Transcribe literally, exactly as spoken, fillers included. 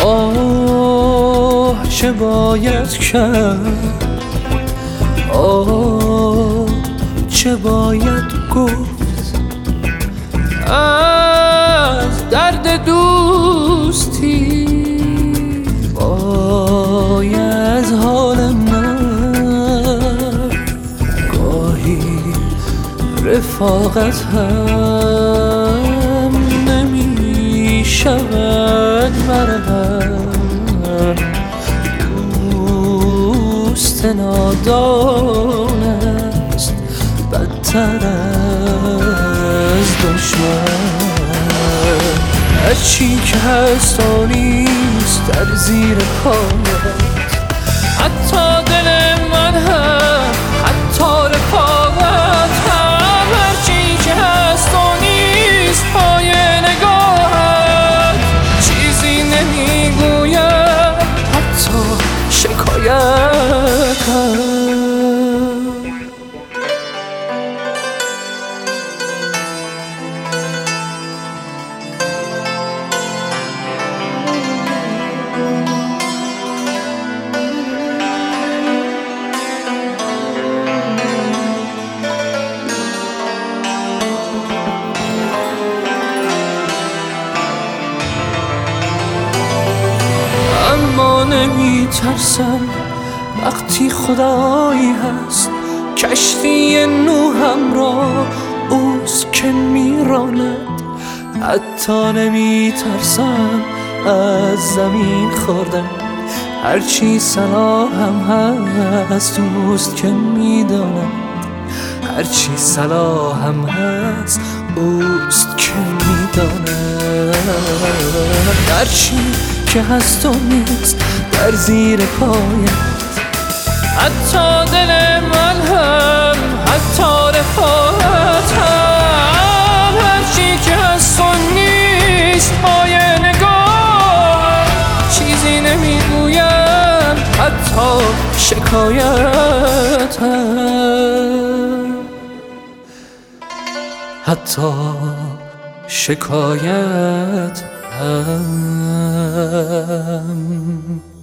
آه چه باید کرد، آه چه باید گفت از درد دوستی، وای از حال من گاهی رفاقت هم نمی شود مرهم. دوست نادان است بدتر از دشمن، هرچی که هست و نیست در زیر پایت، حتی دل من هم حتی رفاقت هم، هرچی که هست و نیست پای نگاهت، چیزی نمیگویم حتی شکایت هم. اما نمی ترسم وقتی خدایی هست، کشتی نوحم را اوست که میراند. حتی نمی ترسم از زمین خوردن، هرچی صلاحم هست اوست که میداند، هرچی صلاحم هست اوست که میداند، هرچی که هست و نیست در زیر پایت، حتی دل من هم حتی رفاقت هم، هرچی که هست و نیست پای نگاه، چیزی نمیگویم حتی شکایت هم، حتی شکایت هم.